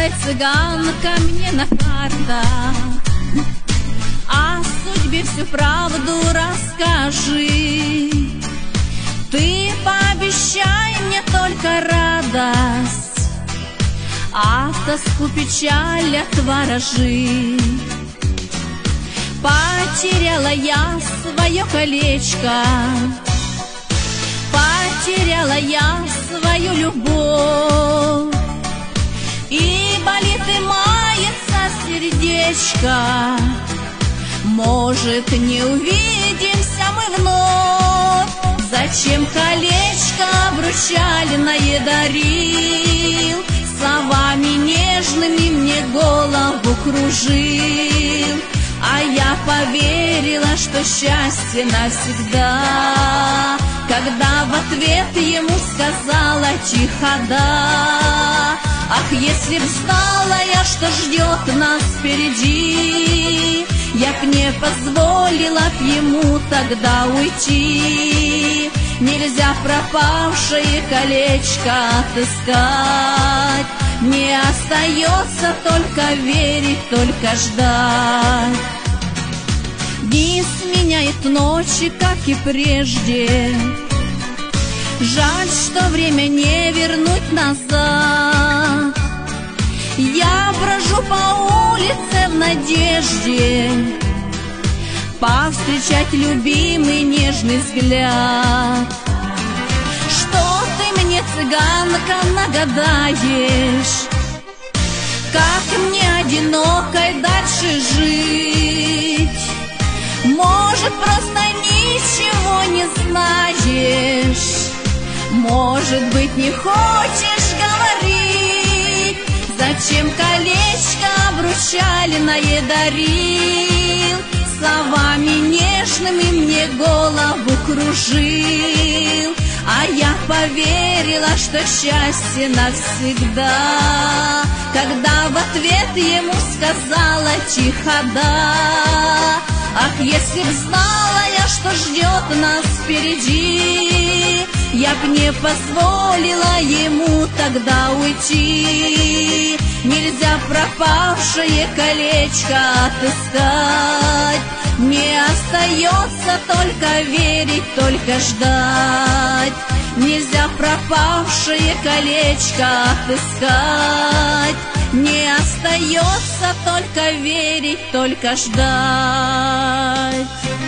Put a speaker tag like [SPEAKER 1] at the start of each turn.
[SPEAKER 1] давай, цыганка, мне на картах о судьбе всю правду расскажи. Ты пообещай мне только радость, а тоску, печаль отворожи. Потеряла я свое колечко, потеряла я свою любовь, и болит и мается сердечко. Может, не увидимся мы вновь. Зачем колечко обручальное дарил, словами нежными мне голову кружил? А я поверила, что счастье навсегда, когда в ответ ему сказала тихо да. Ах, если б знала я, что ждет нас впереди, я б не позволила б ему тогда уйти. Нельзя пропавшее колечко отыскать, мне остается только верить, только ждать. Дни сменяет ночи, как и прежде, жаль, что время не вернуть назад. Я брожу по улице в надежде повстречать любимый нежный взгляд. Что ты мне, цыганка, нагадаешь, как мне одинокой дальше жить? Может, просто ничего не знаешь, может быть, не хочешь говорить? Зачем колечко обручальное дарил, словами нежными мне голову кружил? А я поверила, что счастье навсегда, когда в ответ ему сказала тихо да. Ах, если б знала я, что ждет нас впереди, я б не позволила ему тогда уйти. Нельзя пропавшее колечко отыскать, мне остается только верить, только ждать. Нельзя пропавшее колечко отыскать, мне остается только верить, только ждать.